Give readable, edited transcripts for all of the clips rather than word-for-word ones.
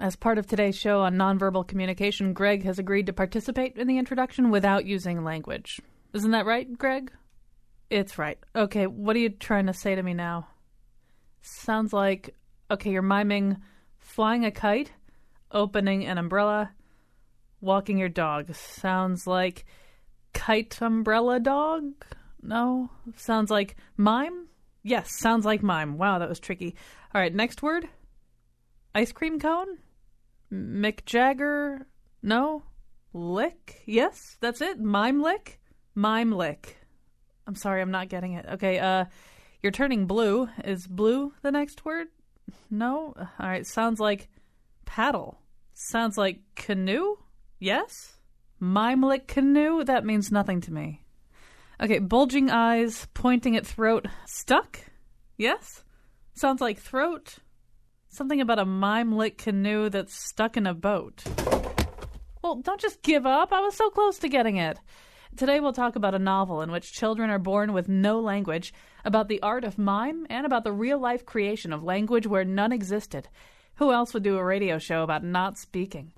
As part of today's show on nonverbal communication, Greg has agreed to participate in the introduction without using language. Isn't that right, Greg? It's right. Okay, what are you trying to say to me now? Sounds like, okay, you're miming flying a kite, opening an umbrella, walking your dog. Sounds like kite umbrella dog? No? Sounds like mime? Yes, sounds like mime. Wow, that was tricky. All right, next word? Ice cream cone? Mick Jagger? No? Lick? Yes, that's it. Mime lick? Mime lick. I'm sorry, I'm not getting it. Okay, you're turning blue. Is blue the next word? No? All right, sounds like paddle. Sounds like canoe? Yes? Mime lick canoe? That means nothing to me. Okay, bulging eyes, pointing at throat. Stuck? Yes? Sounds like throat. Something about a mime lick canoe that's stuck in a boat. Well, don't just give up. I was so close to getting it. Today we'll talk about a novel in which children are born with no language, about the art of mime, and about the real-life creation of language where none existed. Who else would do a radio show about not speaking?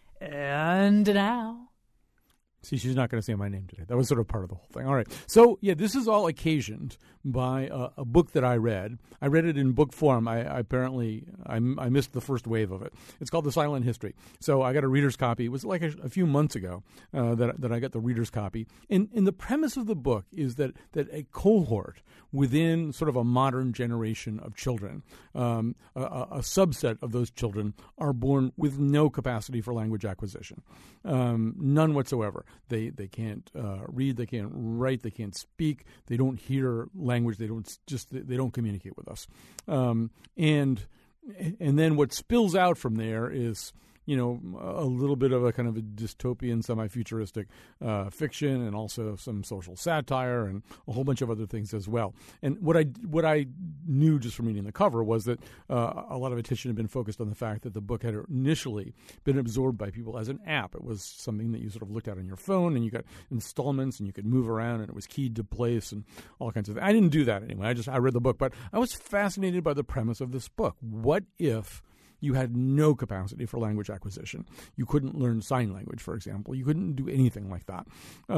And now... See, she's not going to say my name today. That was sort of part of the whole thing. All right. So, yeah, this is all occasioned by a book that I read. I read it in book form. I missed the first wave of it. It's called The Silent History. So I got a reader's copy. It was like a few months ago that I got the reader's copy. And the premise of the book is that a cohort within sort of a modern generation of children, a subset of those children are born with no capacity for language acquisition, none whatsoever. They can't read, they can't write, they can't speak, they don't hear language, they don't communicate with us, and then what spills out from there is, you know, a little bit of a kind of a dystopian, semi-futuristic fiction, and also some social satire and a whole bunch of other things as well. And what I knew just from reading the cover was that a lot of attention had been focused on the fact that the book had initially been absorbed by people as an app. It was something that you sort of looked at on your phone, and you got installments, and you could move around, and it was keyed to place, and all kinds of things. I didn't do that anyway. I read the book, but I was fascinated by the premise of this book. What if you had no capacity for language acquisition? You couldn't learn sign language, for example. You couldn't do anything like that.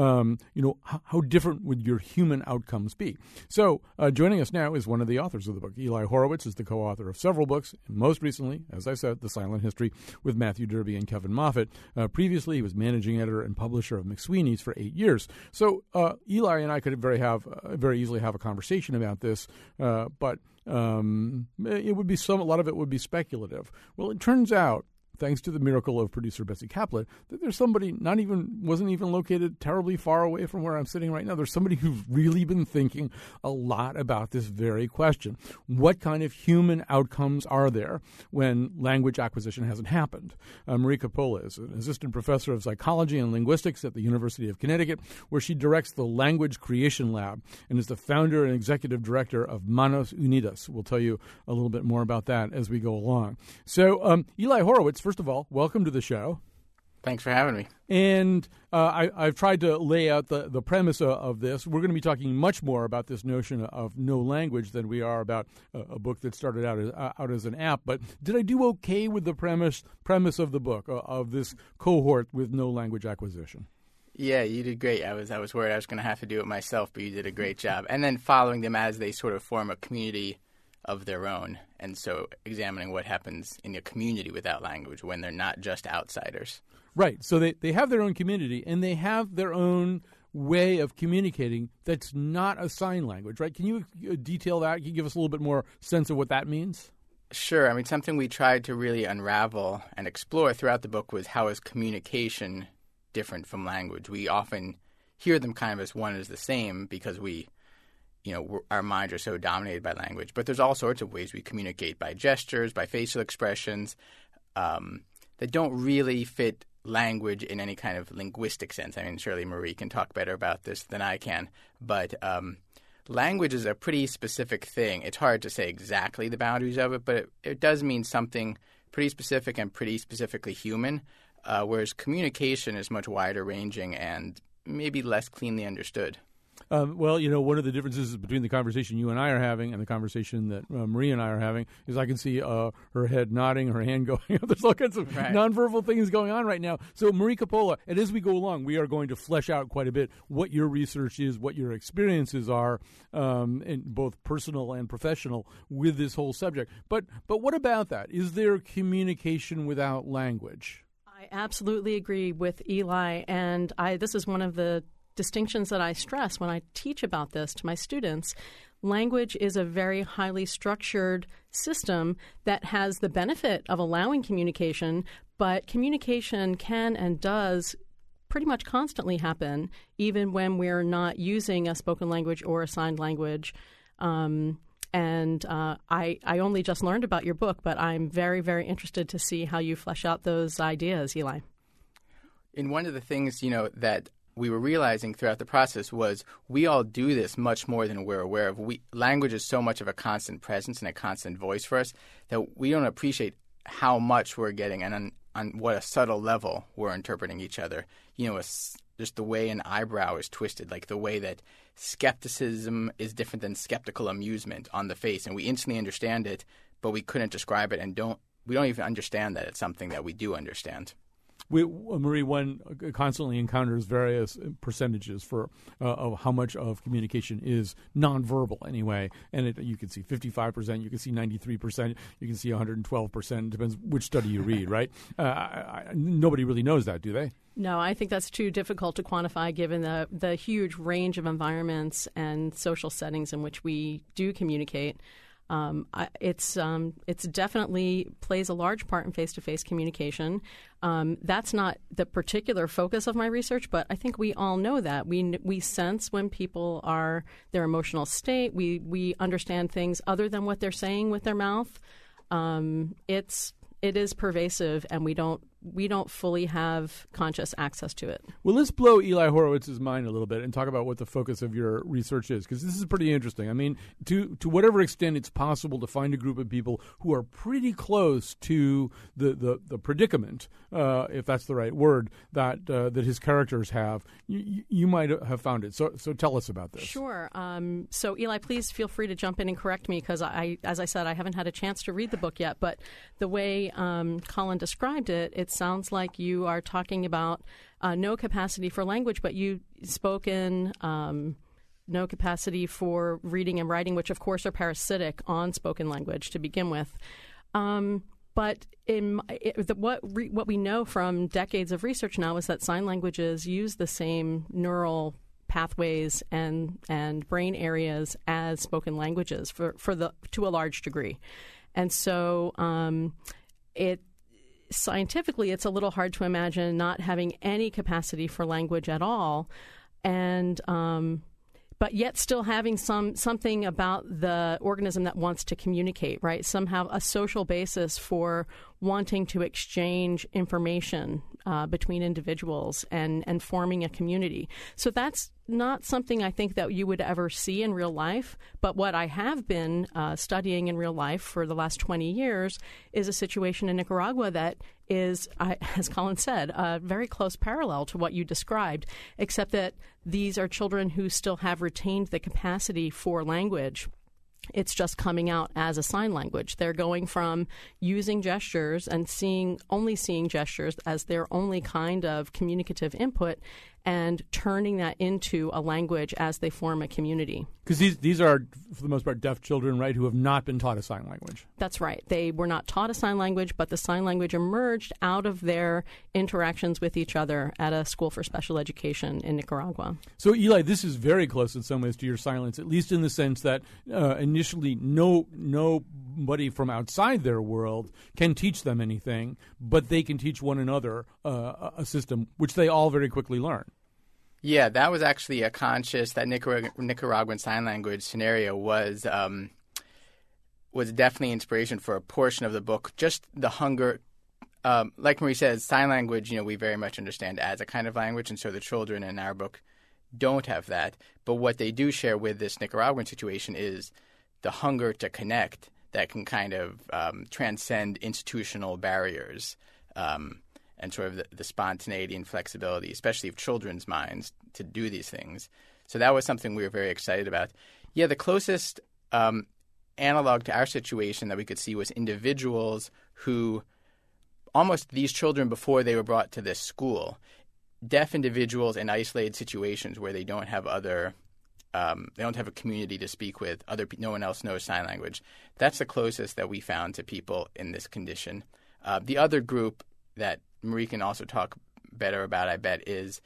How different would your human outcomes be? So joining us now is one of the authors of the book. Eli Horowitz is the co-author of several books, and most recently, as I said, The Silent History with Matthew Derby and Kevin Moffat. Previously, he was managing editor and publisher of McSweeney's for 8 years. So Eli and I could very easily have a conversation about this, but it would be a lot of it would be speculative. Well, it turns out, thanks to the miracle of producer Betsy Kaplan, that there's somebody wasn't even located terribly far away from where I'm sitting right now. There's somebody who's really been thinking a lot about this very question. What kind of human outcomes are there when language acquisition hasn't happened? Marie Coppola is an assistant professor of psychology and linguistics at the University of Connecticut, where she directs the Language Creation Lab and is the founder and executive director of Manos Unidas. We'll tell you a little bit more about that as we go along. So, Eli Horowitz, first of all, welcome to the show. Thanks for having me. And I've tried to lay out the premise of this. We're going to be talking much more about this notion of no language than we are about a book that started out as an app. But did I do okay with the premise of the book, of this cohort with no language acquisition? Yeah, you did great. I was worried I was going to have to do it myself, but you did a great job. And then following them as they sort of form a community of their own, and so examining what happens in a community without language when they're not just outsiders. Right. So they have their own community, and they have their own way of communicating that's not a sign language, right? Can you detail that? Can you give us a little bit more sense of what that means? Sure. I mean, something we tried to really unravel and explore throughout the book was how is communication different from language? We often hear them kind of as one is the same because our minds are so dominated by language. But there's all sorts of ways we communicate, by gestures, by facial expressions, that don't really fit language in any kind of linguistic sense. I mean, surely Marie can talk better about this than I can. But language is a pretty specific thing. It's hard to say exactly the boundaries of it, but it does mean something pretty specific and pretty specifically human, whereas communication is much wider ranging and maybe less cleanly understood. Well, one of the differences between the conversation you and I are having and the conversation that Marie and I are having is I can see her head nodding, her hand going. There's all kinds of nonverbal things going on right now. So, Marie Coppola, and as we go along, we are going to flesh out quite a bit what your research is, what your experiences are, in both personal and professional, with this whole subject. But what about that? Is there communication without language? I absolutely agree with Eli, and this is one of the distinctions that I stress when I teach about this to my students. Language is a very highly structured system that has the benefit of allowing communication, but communication can and does pretty much constantly happen, even when we're not using a spoken language or a signed language. I only just learned about your book, but I'm very, very interested to see how you flesh out those ideas, Eli. And one of the things, that we were realizing throughout the process was we all do this much more than we're aware of. Language is so much of a constant presence and a constant voice for us that we don't appreciate how much we're getting and on what a subtle level we're interpreting each other. Just the way an eyebrow is twisted, like the way that skepticism is different than skeptical amusement on the face, and we instantly understand it, but we couldn't describe it, and we don't even understand that it's something that we do understand. Marie, one constantly encounters various percentages of how much of communication is nonverbal anyway, and you can see 55%, you can see 93%, you can see 112%. It depends which study you read, right? Nobody really knows that, do they? No, I think that's too difficult to quantify given the huge range of environments and social settings in which we do communicate. It's definitely plays a large part in face-to-face communication. That's not the particular focus of my research, but I think we all know that. We sense when people are their emotional state. We understand things other than what they're saying with their mouth. It is pervasive, and we don't fully have conscious access to it. Well, let's blow Eli Horowitz's mind a little bit and talk about what the focus of your research is, because this is pretty interesting. I mean, to whatever extent it's possible to find a group of people who are pretty close to the predicament, if that's the right word, that his characters have, you might have found it. So tell us about this. Sure. So Eli, please feel free to jump in and correct me, because as I said, I haven't had a chance to read the book yet. But the way Colin described it, it sounds like you are talking about no capacity for language, but you spoke in no capacity for reading and writing, which of course are parasitic on spoken language to begin with. But what we know from decades of research now is that sign languages use the same neural pathways and brain areas as spoken languages to a large degree, and so scientifically, it's a little hard to imagine not having any capacity for language at all, and but yet still having something about the organism that wants to communicate, right? Somehow a social basis for wanting to exchange information between individuals and forming a community. So that's not something I think that you would ever see in real life. But what I have been studying in real life for the last 20 years is a situation in Nicaragua that is, as Colin said, a very close parallel to what you described, except that these are children who still have retained the capacity for language. It's just coming out as a sign language. They're going from using gestures and only seeing gestures as their only kind of communicative input and turning that into a language as they form a community. Because these are, for the most part, deaf children, right, who have not been taught a sign language. That's right. They were not taught a sign language, but the sign language emerged out of their interactions with each other at a school for special education in Nicaragua. So, Eli, this is very close in some ways to your silence, at least in the sense that initially nobody from outside their world can teach them anything, but they can teach one another a system, which they all very quickly learn. Yeah, that was actually a conscious, that Nicaraguan Sign Language scenario was definitely inspiration for a portion of the book. Just the hunger, like Marie says, sign language, we very much understand as a kind of language, and so the children in our book don't have that. But what they do share with this Nicaraguan situation is the hunger to connect that can kind of transcend institutional barriers. And sort of the spontaneity and flexibility, especially of children's minds, to do these things. So that was something we were very excited about. Yeah, the closest analog to our situation that we could see was individuals who, almost these children before they were brought to this school, deaf individuals in isolated situations where they don't have other, they don't have a community to speak with, no one else knows sign language. That's the closest that we found to people in this condition. The other group that Marie can also talk better about, I bet, is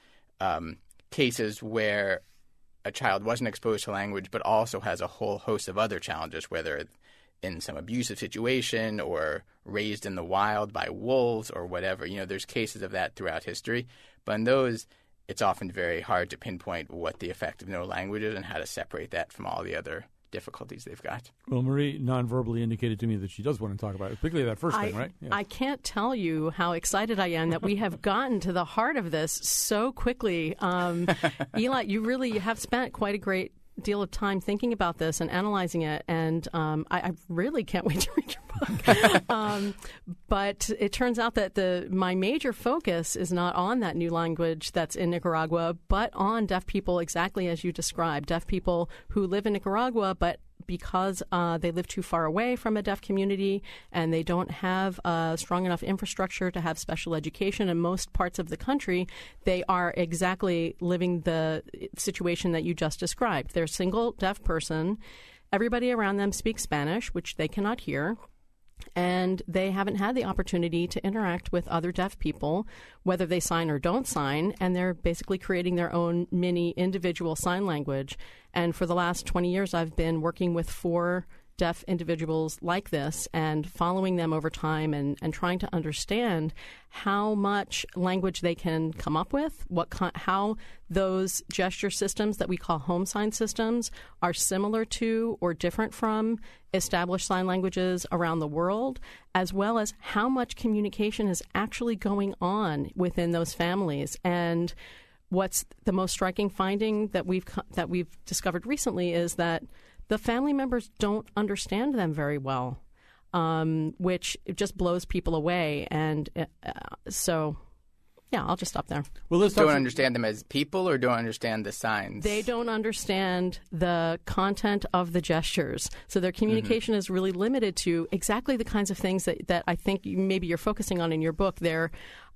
cases where a child wasn't exposed to language but also has a whole host of other challenges, whether in some abusive situation or raised in the wild by wolves or whatever. There's cases of that throughout history. But in those, it's often very hard to pinpoint what the effect of no language is and how to separate that from all the other difficulties they've got. Well, Marie non-verbally indicated to me that she does want to talk about it, particularly that first thing, right? Yeah. I can't tell you how excited I am that we have gotten to the heart of this so quickly. Eli, you really have spent quite a great deal of time thinking about this and analyzing it, and I really can't wait to read your book. But it turns out that my major focus is not on that new language that's in Nicaragua, but on deaf people exactly as you described, deaf people who live in Nicaragua, but because they live too far away from a deaf community and they don't have a strong enough infrastructure to have special education in most parts of the country, they are exactly living the situation that you just described. They're a single deaf person. Everybody around them speaks Spanish, which they cannot hear. And they haven't had the opportunity to interact with other deaf people, whether they sign or don't sign, and they're basically creating their own mini individual sign language. And for the last 20 years, I've been working with 4 deaf individuals like this and following them over time and trying to understand how much language they can come up with, how those gesture systems that we call home sign systems are similar to or different from established sign languages around the world, as well as how much communication is actually going on within those families. And what's the most striking finding that we've discovered recently is that the family members don't understand them very well, which just blows people away. And so, yeah, I'll just stop there. Well, let's don't understand them as people or don't understand the signs? They don't understand the content of the gestures. So their communication is really limited to exactly the kinds of things that I think maybe you're focusing on in your book. They're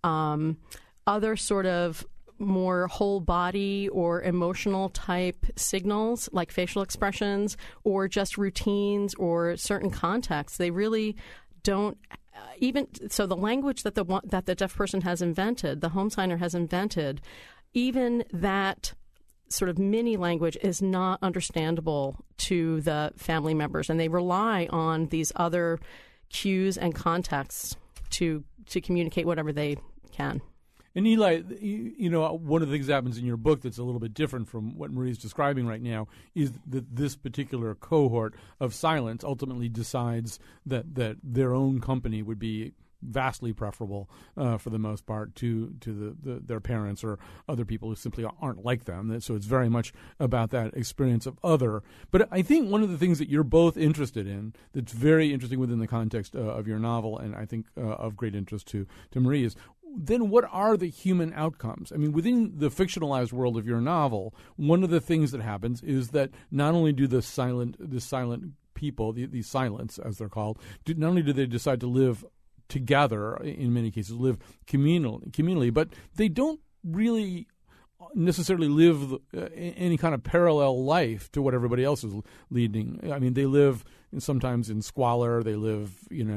other sort of more whole body or emotional type signals like facial expressions or just routines or certain contexts. They really don't even so the language that the deaf person has invented, the home signer has invented, even that sort of mini language is not understandable to the family members, and they rely on these other cues and contexts to communicate whatever they can. And Eli, one of the things that happens in your book that's a little bit different from what Marie's describing right now is that this particular cohort of silence ultimately decides that their own company would be vastly preferable for the most part to their parents or other people who simply aren't like them. So it's very much about that experience of other. But I think one of the things that you're both interested in that's very interesting within the context of your novel, and I think of great interest to Marie, is then what are the human outcomes? I mean, within the fictionalized world of your novel, one of the things that happens is that not only do the silent people, these silents as they're called, not only do they decide to live together, in many cases live communally, but they don't really necessarily live any kind of parallel life to what everybody else is leading. I mean, they live sometimes in squalor. They live,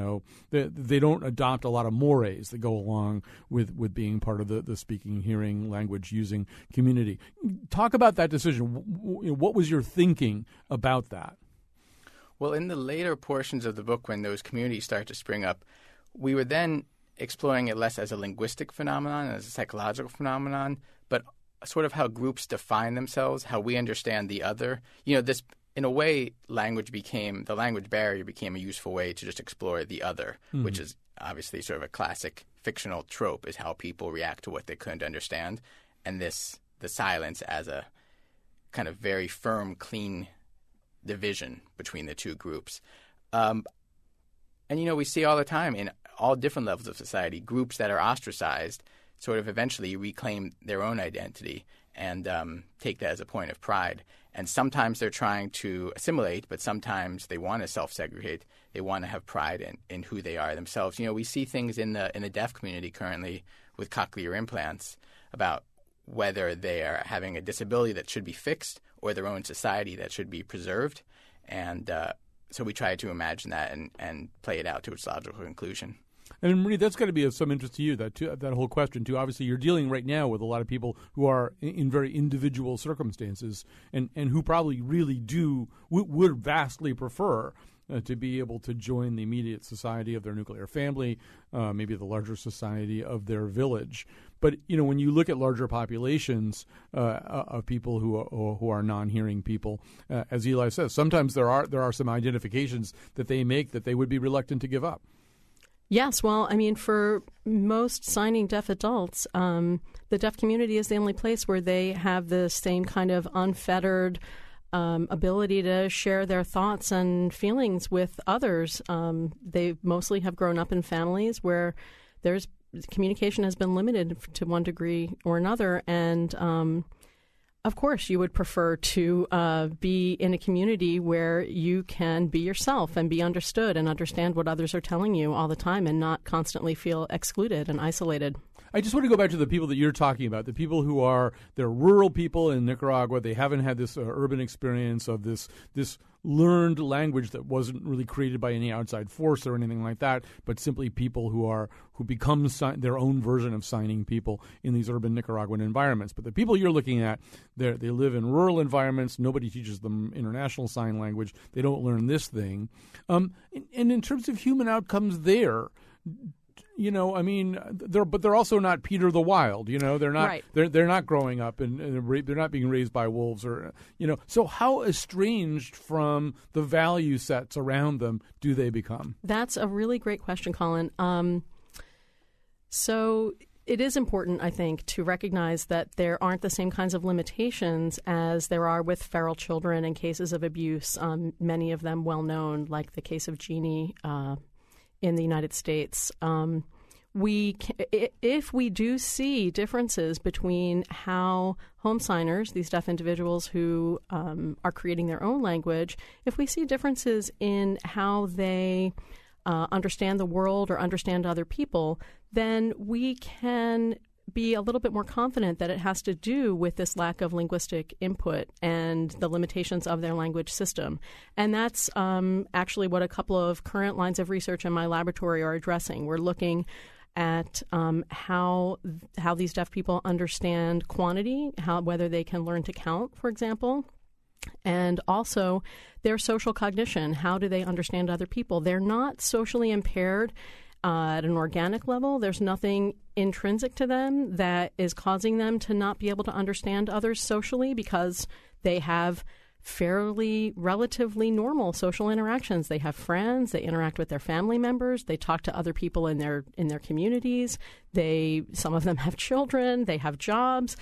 they don't adopt a lot of mores that go along with being part of the speaking, hearing, language using community. Talk about that decision. What was your thinking about that? Well, in the later portions of the book, when those communities start to spring up, we were then exploring it less as a linguistic phenomenon, as a psychological phenomenon, but sort of how groups define themselves, how we understand the other. This, in a way, the language barrier became a useful way to just explore the other, which is obviously sort of a classic fictional trope, is how people react to what they couldn't understand. And the silence as a kind of very firm, clean division between the two groups. And, we see all the time in all different levels of society, groups that are ostracized sort of eventually reclaim their own identity and take that as a point of pride. And sometimes they're trying to assimilate, but sometimes they want to self-segregate. They want to have pride in who they are themselves. We see things in the deaf community currently with cochlear implants about whether they are having a disability that should be fixed or their own society that should be preserved. And so we try to imagine that and play it out to its logical conclusion. And Marie, that's got to be of some interest to you, that whole question, too. Obviously, you're dealing right now with a lot of people who are in very individual circumstances and who probably really would vastly prefer to be able to join the immediate society of their nuclear family, maybe the larger society of their village. But, when you look at larger populations of people who are non-hearing people, as Eli says, sometimes there are some identifications that they make that they would be reluctant to give up. Yes, well, for most signing deaf adults, the deaf community is the only place where they have the same kind of unfettered ability to share their thoughts and feelings with others. They mostly have grown up in families where communication has been limited to one degree or another, and of course, you would prefer to be in a community where you can be yourself and be understood and understand what others are telling you all the time and not constantly feel excluded and isolated. I just want to go back to the people that you're talking about, the people they're rural people in Nicaragua. They haven't had this urban experience of this learned language that wasn't really created by any outside force or anything like that, but simply people who become their own version of signing people in these urban Nicaraguan environments. But the people you're looking at, they live in rural environments. Nobody teaches them international sign language. They don't learn this thing. And in terms of human outcomes there, they're also not Peter the Wild. They're not. Right. They're not growing up and they're not being raised by wolves or. So how estranged from the value sets around them do they become? That's a really great question, Colin. So it is important, I think, to recognize that there aren't the same kinds of limitations as there are with feral children and cases of abuse. Many of them well known, like the case of Jeannie. In the United States, if we do see differences between how home signers, these deaf individuals who are creating their own language, if we see differences in how they understand the world or understand other people, then we can be a little bit more confident that it has to do with this lack of linguistic input and the limitations of their language system. And that's actually what a couple of current lines of research in my laboratory are addressing. We're looking at how these deaf people understand quantity, whether they can learn to count, for example, and also their social cognition. How do they understand other people? They're not socially impaired at an organic level. There's nothing intrinsic to them that is causing them to not be able to understand others socially because they have relatively normal social interactions. They have friends, they interact with their family members, they talk to other people in their communities. Some of them have children, they have jobs.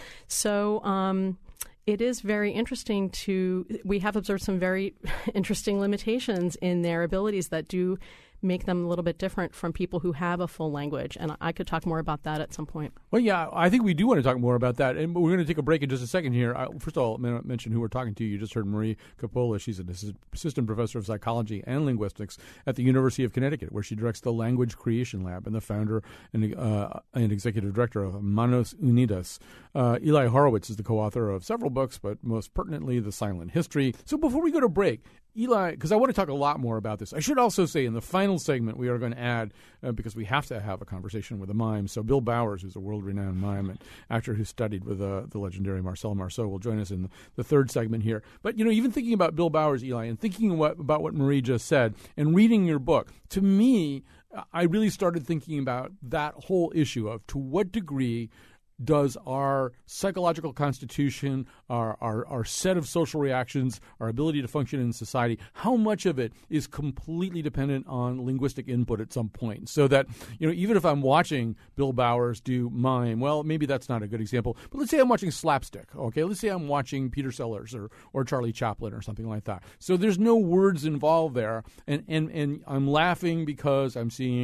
So it is very interesting we have observed some very interesting limitations in their abilities that do make them a little bit different from people who have a full language. And I could talk more about that at some point. Well, yeah, I think we do want to talk more about that. And we're going to take a break in just a second here. First of all, I'm going to mention who we're talking to. You just heard Marie Coppola. She's an assistant professor of psychology and linguistics at the University of Connecticut, where she directs the Language Creation Lab and the founder and executive director of Manos Unidas. Eli Horowitz is the co-author of several books, but most pertinently, The Silent History. So before we go to break, Eli, because I want to talk a lot more about this. I should also say in the final segment we are going to add, because we have to have a conversation with a mime. So Bill Bowers, who's a world-renowned mime and actor who studied with the legendary Marcel Marceau, will join us in the third segment here. But, even thinking about Bill Bowers, Eli, and thinking about what Marie just said and reading your book, to me, I really started thinking about that whole issue of to what degree does our psychological constitution, our set of social reactions, our ability to function in society, how much of it is completely dependent on linguistic input at some point? So that, even if I'm watching Bill Bowers do mime, well, maybe that's not a good example, but let's say I'm watching slapstick, okay? Let's say I'm watching Peter Sellers or Charlie Chaplin or something like that. So there's no words involved there, and I'm laughing because I'm seeing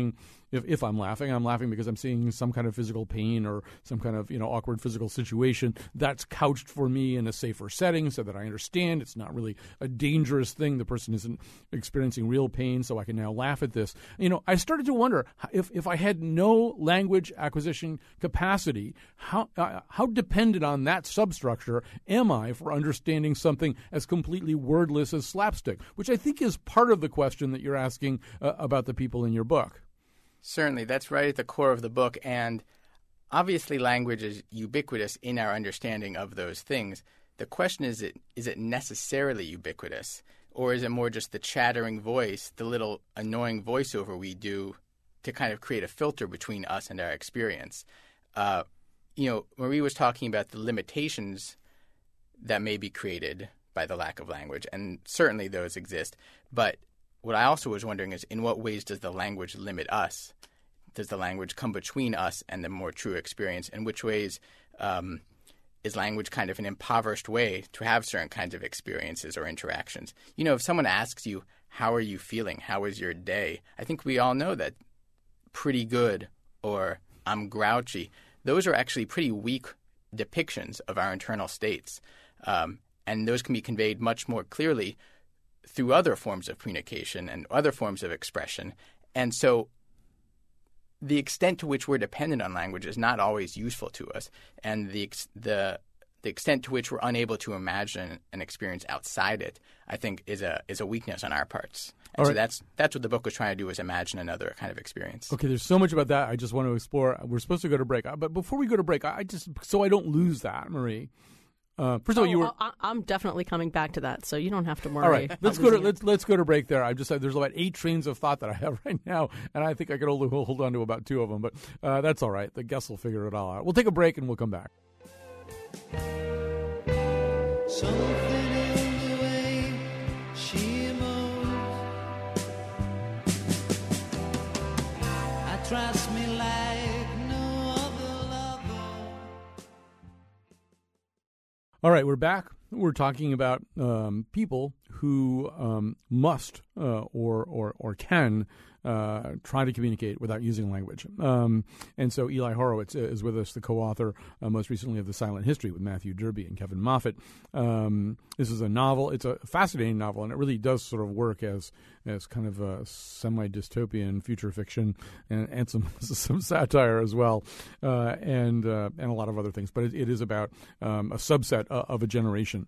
if I'm laughing because I'm seeing some kind of physical pain or some kind of awkward physical situation that's couched for me in a safer setting so that I understand it's not really a dangerous thing. The person isn't experiencing real pain, so I can now laugh at this. I started to wonder if I had no language acquisition capacity, how dependent on that substructure am I for understanding something as completely wordless as slapstick, which I think is part of the question that you're asking about the people in your book. Certainly, that's right at the core of the book, and obviously language is ubiquitous in our understanding of those things. The question is it necessarily ubiquitous, or is it more just the chattering voice, the little annoying voiceover we do to kind of create a filter between us and our experience? Marie was talking about the limitations that may be created by the lack of language, and certainly those exist. But what I also was wondering is, in what ways does the language limit us? Does the language come between us and the more true experience? In which ways is language kind of an impoverished way to have certain kinds of experiences or interactions? If someone asks you, how are you feeling? How was your day? I think we all know that pretty good or I'm grouchy. Those are actually pretty weak depictions of our internal states. And those can be conveyed much more clearly through other forms of communication and other forms of expression. And so the extent to which we're dependent on language is not always useful to us. And the extent to which we're unable to imagine an experience outside it, I think, is a weakness on our parts. And so that's what the book was trying to do, was imagine another kind of experience. Okay, there's so much about that I just want to explore. We're supposed to go to break. But before we go to break, so I don't lose that, Marie. First of all, I'm definitely coming back to that, so you don't have to worry. All right, let's go to break there. I've just said there's about 8 trains of thought that I have right now, and I think I could only hold on to about 2 of them. But that's all right. The guests will figure it all out. We'll take a break and we'll come back. Something in the way she moves attracts me like no other lover. All right, we're back. We're talking about people who must or can try to communicate without using language. And so Eli Horowitz is with us, the co-author most recently of The Silent History with Matthew Derby and Kevin Moffat. This is a novel. It's a fascinating novel, and it really does sort of work as kind of a semi-dystopian future fiction and some satire as well, and a lot of other things. But it is about a subset of a generation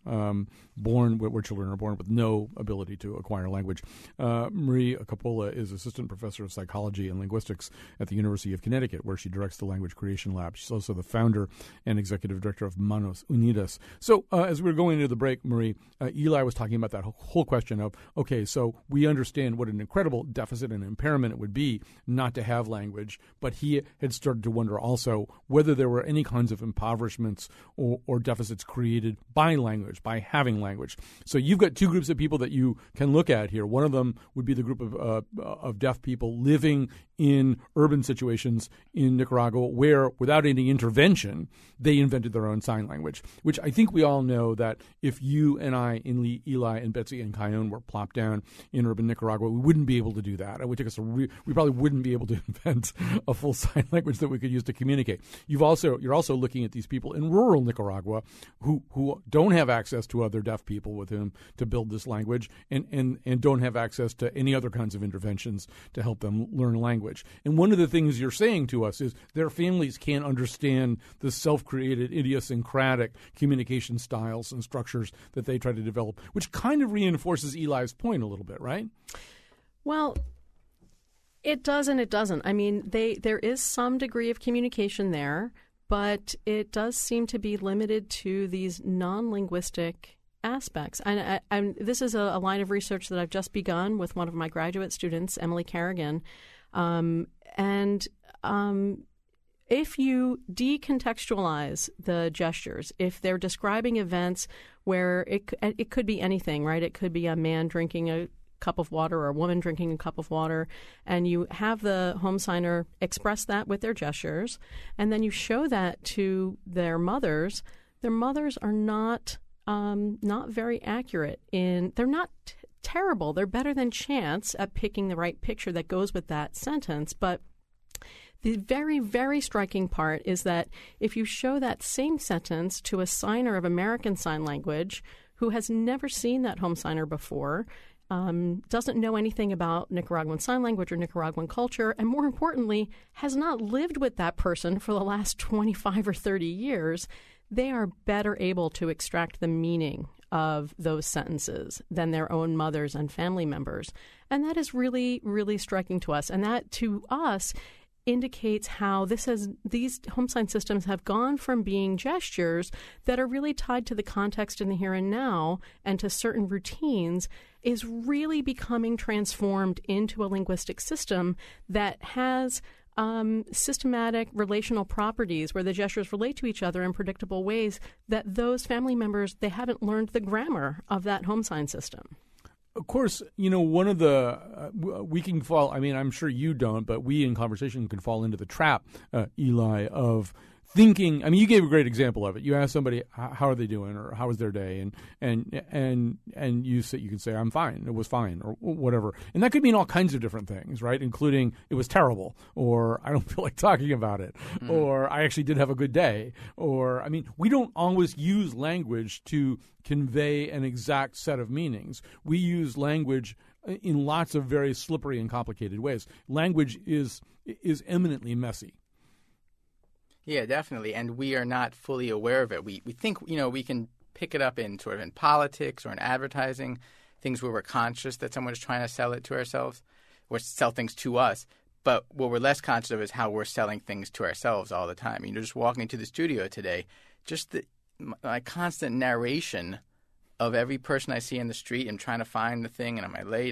where children are born with no ability to acquire language. Marie Coppola is assistant professor of psychology and linguistics at the University of Connecticut, where she directs the Language Creation Lab. She's also the founder and executive director of Manos Unidas. So as we were going into the break, Marie, Eli was talking about that whole question of, okay, so we understand what an incredible deficit and impairment it would be not to have language, but he had started to wonder also whether there were any kinds of impoverishments or deficits created by language, by having language. So you've got 2 groups of people that you can look at here. One of them would be the group of deaf people living in urban situations in Nicaragua where, without any intervention, they invented their own sign language, which I think we all know that if you and I, Eli and Betsy and Cayenne were plopped down in urban Nicaragua, we wouldn't be able to do that. It would take us we probably wouldn't be able to invent a full sign language that we could use to communicate. You're also looking at these people in rural Nicaragua who don't have access to other deaf people with whom to build this language and don't have access to any other kinds of interventions to help them learn language. And one of the things you're saying to us is their families can't understand the self-created, idiosyncratic communication styles and structures that they try to develop, which kind of reinforces Eli's point a little bit, right? Well, it does and it doesn't. I mean, there is some degree of communication there, but it does seem to be limited to these non-linguistic aspects. And this is a line of research that I've just begun with one of my graduate students, Emily Carrigan. If you decontextualize the gestures, if they're describing events where it could be anything, right? It could be a man drinking a cup of water or a woman drinking a cup of water, and you have the home signer express that with their gestures, and then you show that to their mothers are not very accurate they're not terrible. They're better than chance at picking the right picture that goes with that sentence, but The very, very striking part is that if you show that same sentence to a signer of American Sign Language who has never seen that home signer before, doesn't know anything about Nicaraguan Sign Language or Nicaraguan culture, and more importantly, has not lived with that person for the last 25 or 30 years, they are better able to extract the meaning of those sentences than their own mothers and family members. And that is really, really striking to us. And that, to us, indicates how these home sign systems have gone from being gestures that are really tied to the context in the here and now and to certain routines, is really becoming transformed into a linguistic system that has systematic relational properties where the gestures relate to each other in predictable ways that those family members, they haven't learned the grammar of that home sign system. Of course, one of the we can fall. I mean, I'm sure you don't, but we in conversation can fall into the trap, Eli, of thinking. I mean, you gave a great example of it. You ask somebody, "How are they doing?" or "How was their day?" and you can say, "I'm fine. It was fine," or whatever. And that could mean all kinds of different things, right? Including "It was terrible," or "I don't feel like talking about it," or "I actually did have a good day," or I mean, we don't always use language to convey an exact set of meanings. We use language in lots of very slippery and complicated ways. Language is eminently messy. Yeah, definitely. And we are not fully aware of it. We think, we can pick it up in politics or in advertising, things where we're conscious that someone is trying to sell it to ourselves or sell things to us. But what we're less conscious of is how we're selling things to ourselves all the time. Just walking into the studio today, just my constant narration of every person I see in the street and trying to find the thing, and am I late?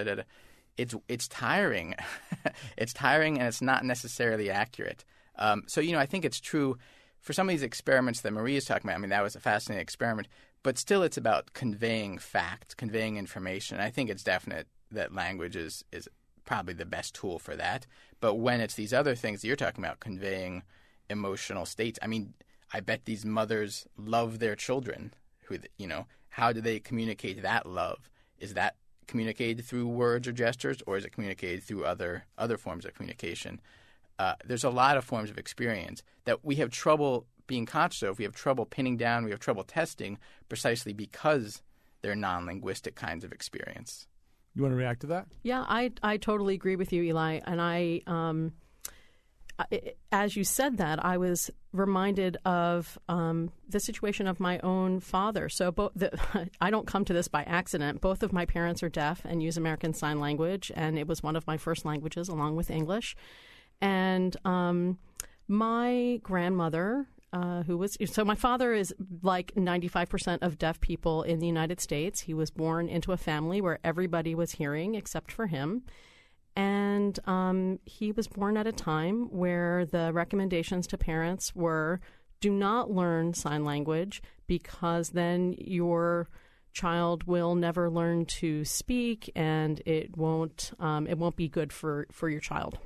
It's tiring. It's tiring, and it's not necessarily accurate. So I think it's true for some of these experiments that Marie is talking about. I mean, that was a fascinating experiment, but still it's about conveying facts, conveying information. I think it's definite that language is probably the best tool for that. But when it's these other things that you're talking about, conveying emotional states, I mean, I bet these mothers love their children. How do they communicate that love? Is that communicated through words or gestures, or is it communicated through other forms of communication? There's a lot of forms of experience that we have trouble being conscious of. We have trouble pinning down. We have trouble testing precisely because they're non-linguistic kinds of experience. You want to react to that? Yeah, I totally agree with you, Eli. And I as you said that, I was reminded of the situation of my own father. So I don't come to this by accident. Both of my parents are deaf and use American Sign Language, and it was one of my first languages along with English. And my grandmother, so my father is like 95% of deaf people in the United States. He was born into a family where everybody was hearing except for him. And he was born at a time where the recommendations to parents were, do not learn sign language because then your child will never learn to speak, and it won't be good for your child.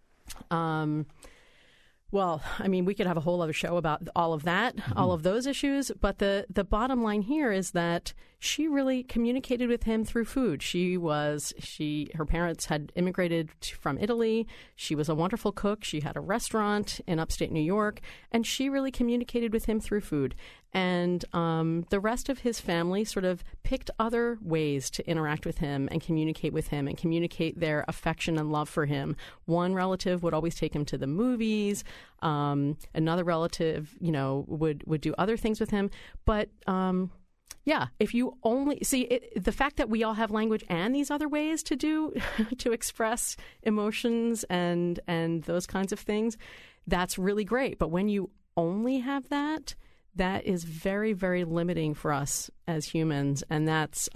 Well, I mean, we could have a whole other show about all of that, all of those issues. But the bottom line here is that she really communicated with him through food. Her parents had immigrated from Italy. She was a wonderful cook. She had a restaurant in upstate New York, and she really communicated with him through food. And the rest of his family sort of picked other ways to interact with him and communicate with him and communicate their affection and love for him. One relative would always take him to the movies. Another relative, would do other things with him. But if you only see the fact that we all have language and these other ways to express emotions and those kinds of things, that's really great. But when you only have that is very, very limiting for us as humans, and that's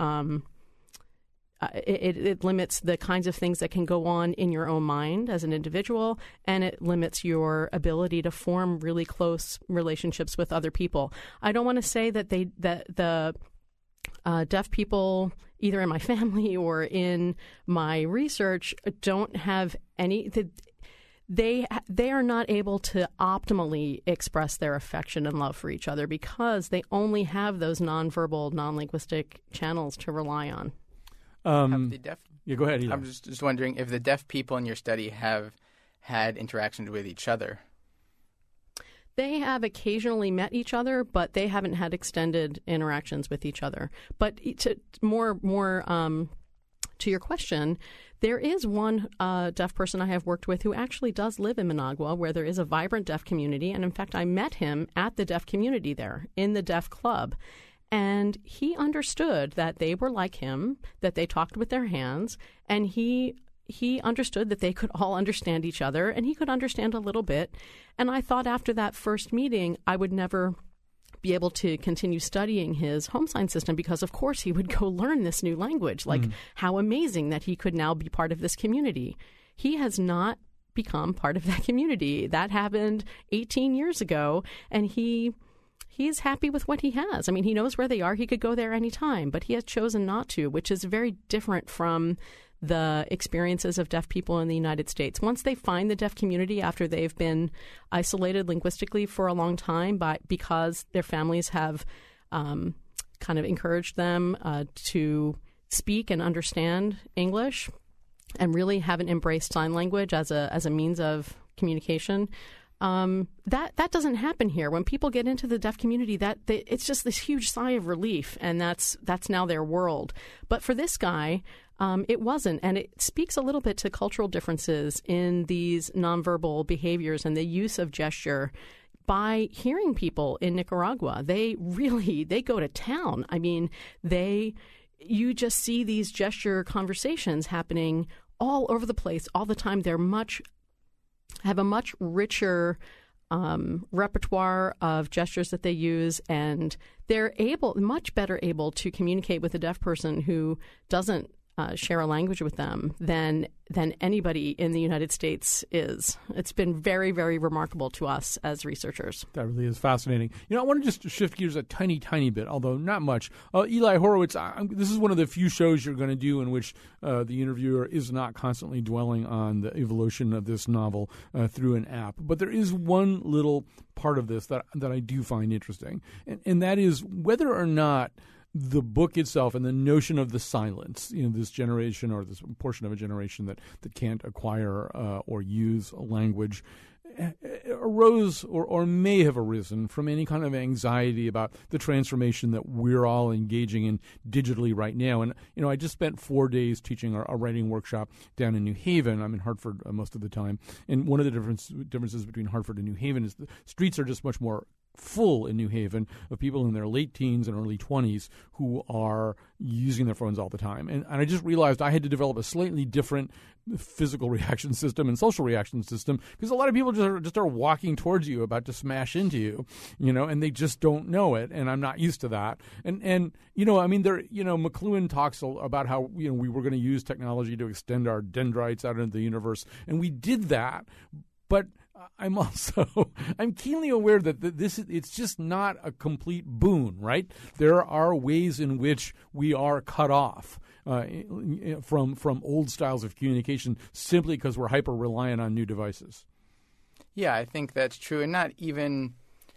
it limits the kinds of things that can go on in your own mind as an individual, and it limits your ability to form really close relationships with other people. I don't want to say that the deaf people, either in my family or in my research, don't have any. They are not able to optimally express their affection and love for each other because they only have those nonverbal, non-linguistic channels to rely on. Have the deaf? Yeah, go ahead. Eli. I'm just wondering if the deaf people in your study have had interactions with each other? They have occasionally met each other, but they haven't had extended interactions with each other. But to to your question, there is one deaf person I have worked with who actually does live in Managua, where there is a vibrant deaf community. And in fact, I met him at the deaf community there, in the deaf club. And he understood that they were like him, that they talked with their hands, and he understood that they could all understand each other, and he could understand a little bit. And I thought after that first meeting, I would never be able to continue studying his home sign system because, of course, he would go learn this new language. Like, how amazing that he could now be part of this community. He has not become part of that community. That happened 18 years ago, and he's happy with what he has. I mean, he knows where they are. He could go there anytime, but he has chosen not to, which is very different from the experiences of deaf people in the United States. Once they find the deaf community after they've been isolated linguistically for a long time because their families have kind of encouraged them to speak and understand English and really haven't embraced sign language as a means of communication, that doesn't happen here. When people get into the deaf community, it's just this huge sigh of relief, and that's now their world. But for this guy, it wasn't, and it speaks a little bit to cultural differences in these nonverbal behaviors and the use of gesture. By hearing people in Nicaragua, they go to town. I mean, you just see these gesture conversations happening all over the place all the time. They're have a much richer repertoire of gestures that they use, and they're much better able to communicate with a deaf person who doesn't share a language with them than anybody in the United States is. It's been very, very remarkable to us as researchers. That really is fascinating. I want to just shift gears a tiny, tiny bit, although not much. Eli Horowitz, this is one of the few shows you're going to do in which the interviewer is not constantly dwelling on the evolution of this novel through an app. But there is one little part of this that I do find interesting, and that is whether or not the book itself and the notion of the silence, this generation or this portion of a generation that can't acquire or use a language, arose or may have arisen from any kind of anxiety about the transformation that we're all engaging in digitally right now. And, I just spent 4 days teaching a writing workshop down in New Haven. I'm in Hartford most of the time. And one of the differences between Hartford and New Haven is the streets are just much more full in New Haven of people in their late teens and early 20s who are using their phones all the time. And I just realized I had to develop a slightly different physical reaction system and social reaction system because a lot of people just are walking towards you, about to smash into you, and they just don't know it. And I'm not used to that. And McLuhan talks about how, we were going to use technology to extend our dendrites out into the universe. And we did that. But I'm keenly aware that it's just not a complete boon, right? There are ways in which we are cut off from old styles of communication simply because we're hyper reliant on new devices. Yeah, I think that's true, and not even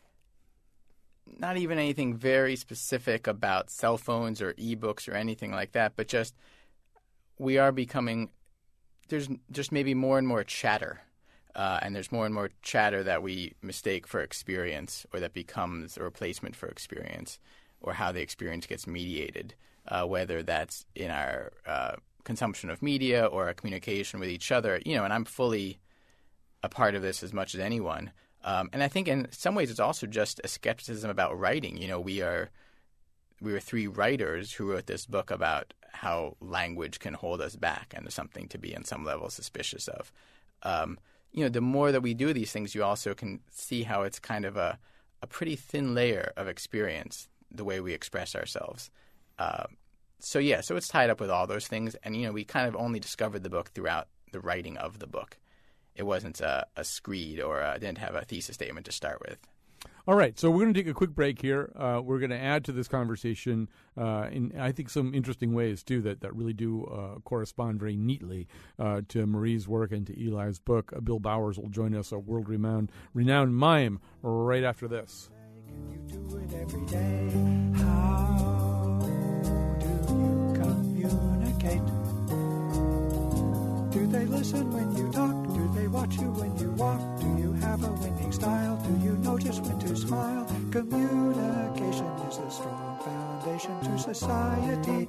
anything very specific about cell phones or ebooks or anything like that, but just we are becoming. There's just maybe more and more chatter. And there's more and more chatter that we mistake for experience, or that becomes a replacement for experience, or how the experience gets mediated, whether that's in our consumption of media or our communication with each other. And I'm fully a part of this as much as anyone. And I think in some ways it's also just a skepticism about writing. We were three writers who wrote this book about how language can hold us back, and something to be on some level suspicious of. The more that we do these things, you also can see how it's kind of a pretty thin layer of experience, the way we express ourselves. So it's tied up with all those things. And, we kind of only discovered the book throughout the writing of the book. It wasn't a screed or didn't have a thesis statement to start with. All right, so we're going to take a quick break here. We're going to add to this conversation in, I think, some interesting ways, too, that really do correspond very neatly to Marie's work and to Eli's book. Bill Bowers will join us, a world-renowned mime, right after this. You do it every day. How do you communicate? Do they listen when you talk? Do they they watch you when you walk? Do you have a winning style? Do you know just when to smile? Communication is a strong foundation to society.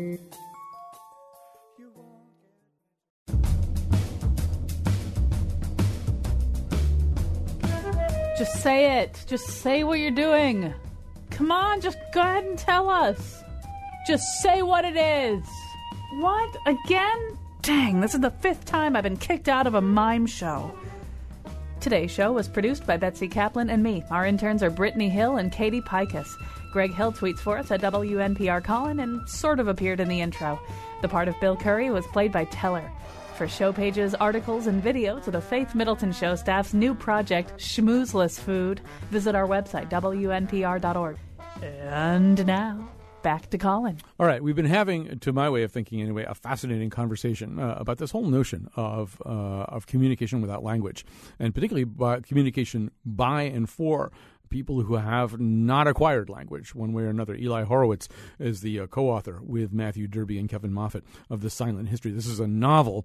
You won't Just say it. Just say what you're doing. Come on, just go ahead and tell us. Just say what it is. What? Again? Dang, this is the 5th time I've been kicked out of a mime show. Today's show was produced by Betsy Kaplan and me. Our interns are Brittany Hill and Katie Pikus. Greg Hill tweets for us at WNPR Colin and sort of appeared in the intro. The part of Bill Curry was played by Teller. For show pages, articles, and videos of the Faith Middleton Show staff's new project, Schmoozeless Food, visit our website, WNPR.org. And now, back to Colin. All right, we've been having, to my way of thinking anyway, a fascinating conversation about this whole notion of communication without language, and particularly by communication by and for people who have not acquired language one way or another. Eli Horowitz is the co-author with Matthew Derby and Kevin Moffat of The Silent History. This is a novel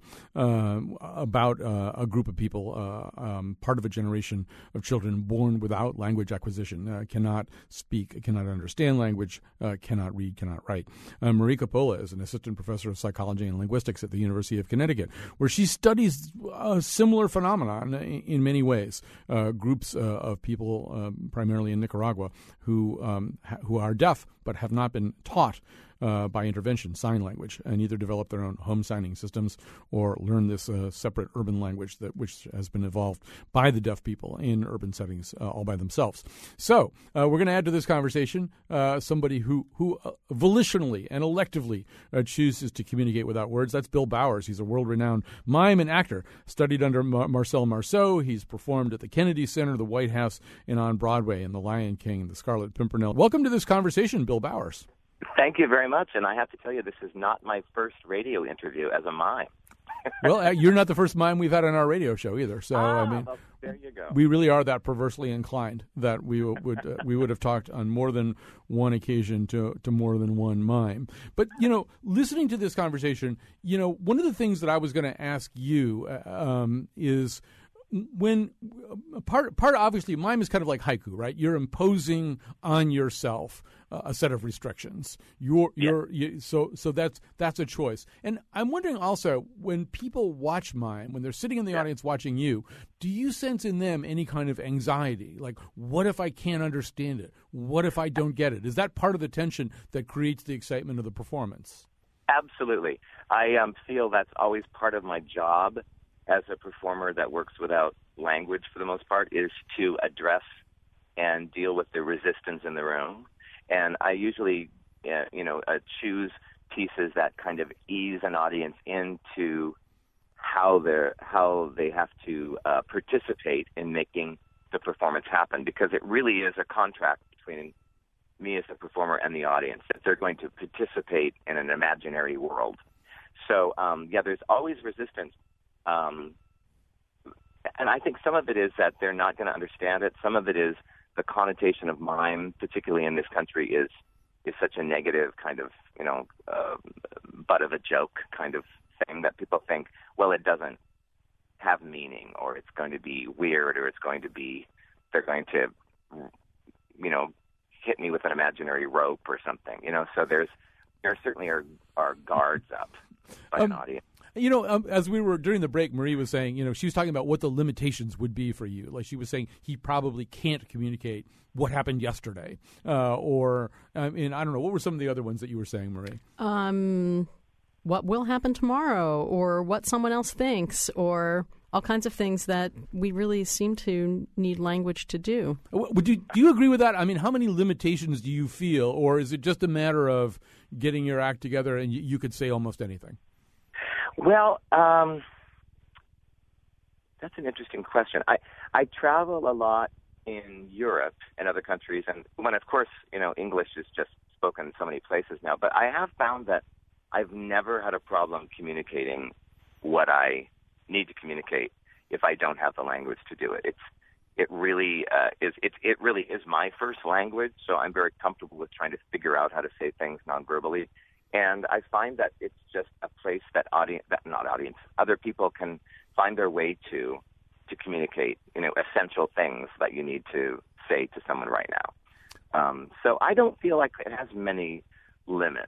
about a group of people, part of a generation of children born without language acquisition, cannot speak, cannot understand language, cannot read, cannot write. Marie Coppola is an assistant professor of psychology and linguistics at the University of Connecticut, where she studies a similar phenomenon in many ways. Groups of people, primarily in Nicaragua, who are deaf but have not been taught by intervention sign language, and either develop their own home signing systems or learn this separate urban language which has been evolved by the deaf people in urban settings all by themselves. So we're going to add to this conversation somebody who volitionally and electively chooses to communicate without words. That's Bill Bowers. He's a world-renowned mime and actor, studied under Marcel Marceau. He's performed at the Kennedy Center, the White House, and on Broadway in The Lion King, The Scarlet Pimpernel. Welcome to this conversation, Bill Bowers. Thank you very much, and I have to tell you, this is not my first radio interview as a mime. Well, you're not the first mime we've had on our radio show either. So I mean, well, there you go. We really are that perversely inclined that we would have talked on more than one occasion to more than one mime. But listening to this conversation, one of the things that I was going to ask you is, when part obviously mime is kind of like haiku, right? You're imposing on yourself a set of restrictions. So that's a choice. And I'm wondering also, when people watch mime, when they're sitting in the audience watching you, do you sense in them any kind of anxiety? Like, what if I can't understand it? What if I don't get it? Is that part of the tension that creates the excitement of the performance? Absolutely. I feel that's always part of my job as a performer that works without language for the most part, is to address and deal with the resistance in the room. And I usually, choose pieces that kind of ease an audience into how they have to participate in making the performance happen, because it really is a contract between me as a performer and the audience, that they're going to participate in an imaginary world. So, there's always resistance. And I think some of it is that they're not going to understand it. Some of it is the connotation of mime, particularly in this country, is such a negative kind of, butt of a joke kind of thing, that people think, well, it doesn't have meaning, or it's going to be weird, or they're going to, hit me with an imaginary rope or something, So there certainly are guards up by an audience. As we were during the break, Marie was saying, she was talking about what the limitations would be for you. Like, she was saying he probably can't communicate what happened yesterday. I don't know. What were some of the other ones that you were saying, Marie? What will happen tomorrow, or what someone else thinks, or all kinds of things that we really seem to need language to do. Do you agree with that? I mean, how many limitations do you feel, or is it just a matter of getting your act together and you could say almost anything? Well, that's an interesting question. I travel a lot in Europe and other countries, and when, of course, English is just spoken in so many places now, but I have found that I've never had a problem communicating what I need to communicate if I don't have the language to do it. It really is my first language, so I'm very comfortable with trying to figure out how to say things non-verbally. And I find that it's just a place that other people can find their way to communicate, essential things that you need to say to someone right now. So I don't feel like it has many limits.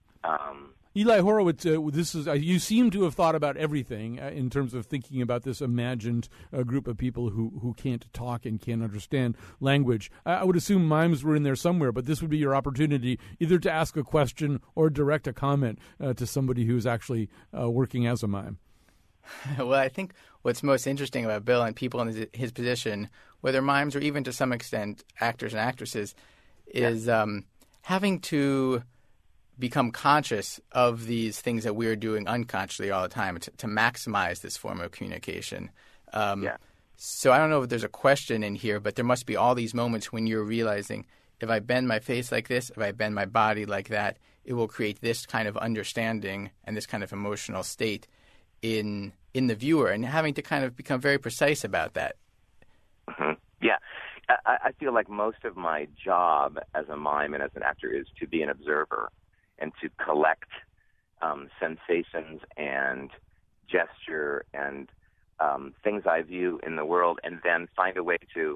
Eli Horowitz, this is you seem to have thought about everything in terms of thinking about this imagined group of people who can't talk and can't understand language. I would assume mimes were in there somewhere, but this would be your opportunity either to ask a question or direct a comment to somebody who is actually working as a mime. Well, I think what's most interesting about Bill and people in his position, whether mimes or even to some extent actors and actresses, is having to become conscious of these things that we're doing unconsciously all the time to maximize this form of communication. So I don't know if there's a question in here, but there must be all these moments when you're realizing if I bend my face like this, if I bend my body like that, it will create this kind of understanding and this kind of emotional state in the viewer, and having to kind of become very precise about that. Mm-hmm. Yeah. I feel like most of my job as a mime and as an actor is to be an observer and to collect sensations and gesture and things I view in the world, and then find a way to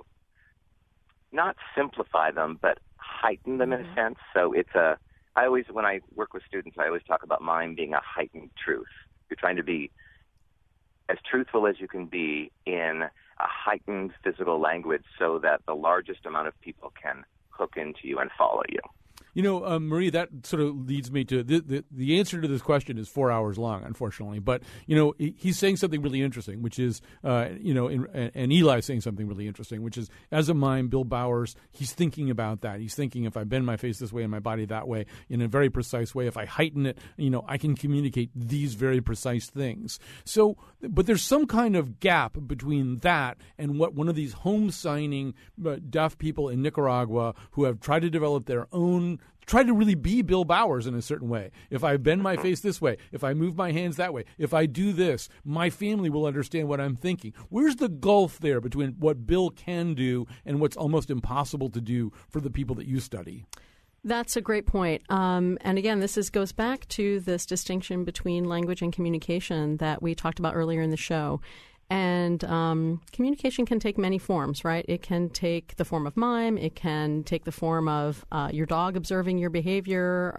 not simplify them, but heighten them in a sense. So when I work with students, I always talk about mime being a heightened truth. You're trying to be as truthful as you can be in a heightened physical language so that the largest amount of people can hook into you and follow you. Marie, that sort of leads me to the answer to this question is 4 hours long, unfortunately. But, he's saying something really interesting, which is, and Eli's saying something really interesting, which is, as a mime, Bill Bowers, he's thinking about that. He's thinking if I bend my face this way and my body that way in a very precise way, if I heighten it, I can communicate these very precise things. So, but there's some kind of gap between that and what one of these home signing deaf people in Nicaragua who have tried to develop their own, try to really be Bill Bowers in a certain way. If I bend my face this way, if I move my hands that way, if I do this, my family will understand what I'm thinking. Where's the gulf there between what Bill can do and what's almost impossible to do for the people that you study? That's a great point. And again, this goes back to this distinction between language and communication that we talked about earlier in the show. And communication can take many forms, right? It can take the form of mime. It can take the form of your dog observing your behavior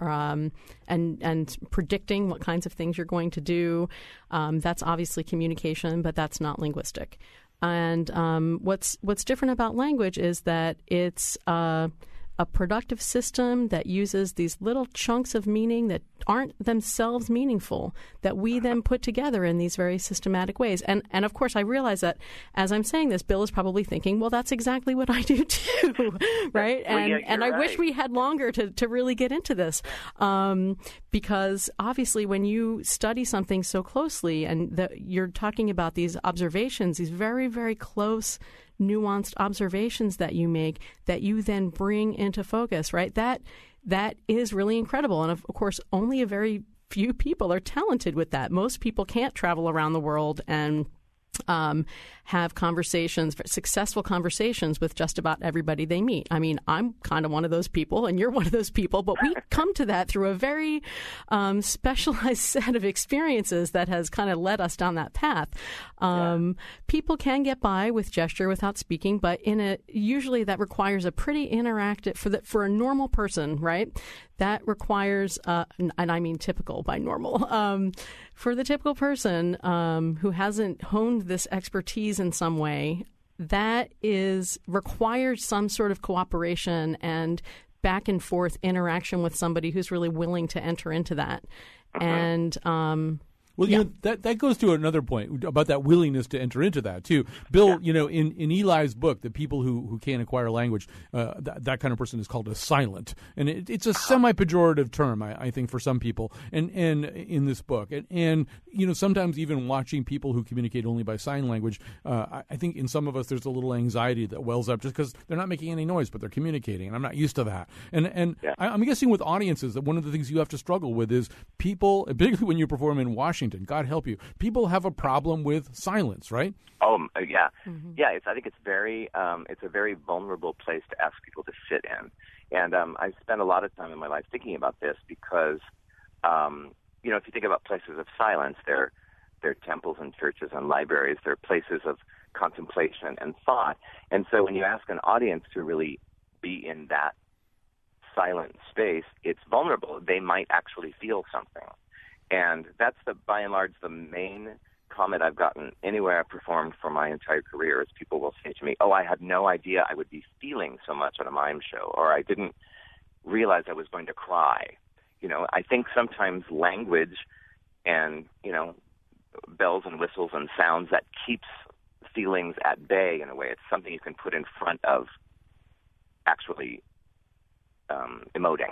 and predicting what kinds of things you're going to do. That's obviously communication, but that's not linguistic. And what's different about language is that it's a productive system that uses these little chunks of meaning that aren't themselves meaningful, that we then put together in these very systematic ways. And of course, I realize that as I'm saying this, Bill is probably thinking, well, that's exactly what I do too, right? And I wish we had longer to really get into this, because obviously when you study something so closely and you're talking about these observations, these very, very close nuanced observations that you make that you then bring into focus, right? That is really incredible. And of course, only a very few people are talented with that. Most people can't travel around the world and have successful conversations with just about everybody they meet. I mean, I'm kind of one of those people, and you're one of those people, but we come to that through a very specialized set of experiences that has kind of led us down that path. People can get by with gesture without speaking, but usually that requires a pretty interactive, for a normal person, right? That requires, and I mean typical by normal, for the typical person who hasn't honed this expertise in some way, that requires some sort of cooperation and back and forth interaction with somebody who's really willing to enter into that. And well, that goes to another point about that willingness to enter into that, too. Bill, in Eli's book, the people who can't acquire language, that kind of person is called a silent. And it's a semi-pejorative term, I think, for some people, and in this book. And sometimes even watching people who communicate only by sign language, I think in some of us there's a little anxiety that wells up just because they're not making any noise, but they're communicating, and I'm not used to that. And I'm guessing with audiences that one of the things you have to struggle with is people, particularly when you perform in Washington, God help you, people have a problem with silence, right? Oh, yeah. Mm-hmm. Yeah, I think it's a very vulnerable place to ask people to sit in. And I spent a lot of time in my life thinking about this because, if you think about places of silence, they're They're temples and churches and libraries. They're places of contemplation and thought. And so when you ask an audience to really be in that silent space, it's vulnerable. They might actually feel something. And that's, by and large, the main comment I've gotten anywhere I've performed for my entire career is people will say to me, oh, I had no idea I would be feeling so much at a mime show, or I didn't realize I was going to cry. I think sometimes language and, bells and whistles and sounds that keeps feelings at bay in a way. It's something you can put in front of actually emoting.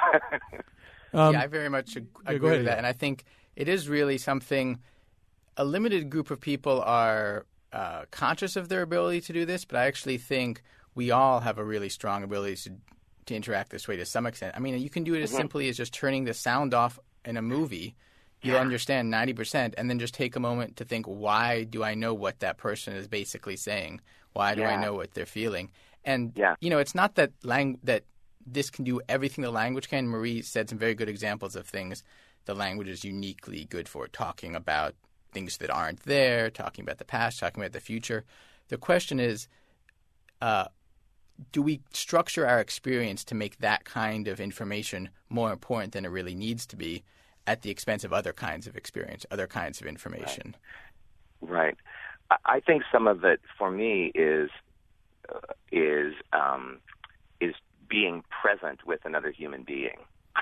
I very much agree with that. Yeah. And I think it is really something, a limited group of people are conscious of their ability to do this, but I actually think we all have a really strong ability to interact this way to some extent. I mean, you can do it as simply as just turning the sound off in a movie. You'll understand 90%, and then just take a moment to think, why do I know what that person is basically saying? Why do I know what they're feeling? And, it's not that that this can do everything the language can. Marie said some very good examples of things the language is uniquely good for, talking about things that aren't there, talking about the past, talking about the future. The question is, do we structure our experience to make that kind of information more important than it really needs to be at the expense of other kinds of experience, other kinds of information? Right. I think some of it, for me, is being present with another human being,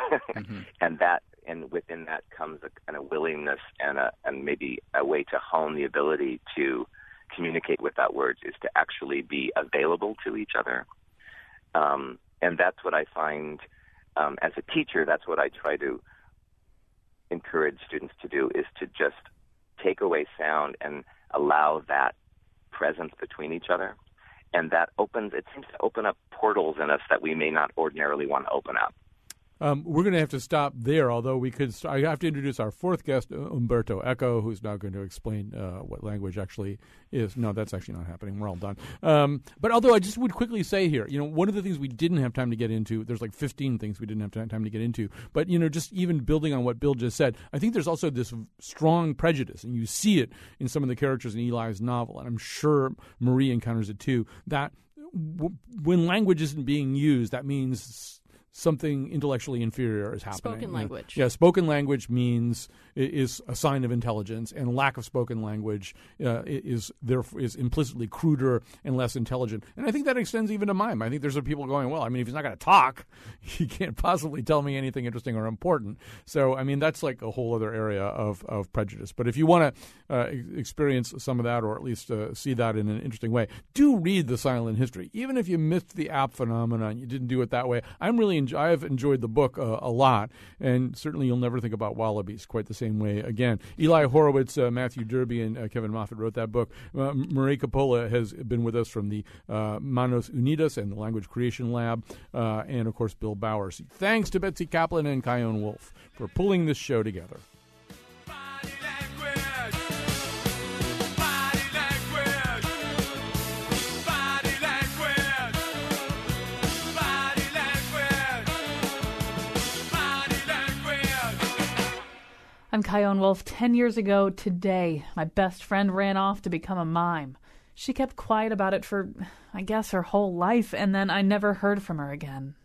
and within that comes a kind of willingness and maybe a way to hone the ability to communicate without words, is to actually be available to each other. And that's what I find as a teacher. That's what I try to encourage students to do, is to just take away sound and allow that presence between each other. And that it seems to open up portals in us that we may not ordinarily want to open up. We're going to have to stop there, although I have to introduce our fourth guest, Umberto Eco, who's now going to explain what language actually is. No, that's actually not happening. We're all done. But although I just would quickly say here, one of the things we didn't have time to get into, there's like 15 things we didn't have time to get into, but, just even building on what Bill just said, I think there's also this strong prejudice, and you see it in some of the characters in Eli's novel, and I'm sure Marie encounters it too, that when language isn't being used, that means something intellectually inferior is happening. Spoken language. Spoken language is a sign of intelligence, and lack of spoken language is implicitly cruder and less intelligent. And I think that extends even to mime. I think there's some people going, well, I mean, if he's not going to talk, he can't possibly tell me anything interesting or important. So, I mean, that's like a whole other area of prejudice. But if you want to experience some of that, or at least see that in an interesting way, do read The Silent History. Even if you missed the app phenomenon, you didn't do it that way. I have enjoyed the book a lot, and certainly you'll never think about wallabies quite the same way again. Eli Horowitz, Matthew Derby, and Kevin Moffat wrote that book. Marie Coppola has been with us from the Manos Unidas and the Language Creation Lab, and, of course, Bill Bowers. Thanks to Betsy Kaplan and Chion Wolf for pulling this show together. I'm Chion Wolf. 10 years ago today, my best friend ran off to become a mime. She kept quiet about it for, I guess, her whole life, and then I never heard from her again.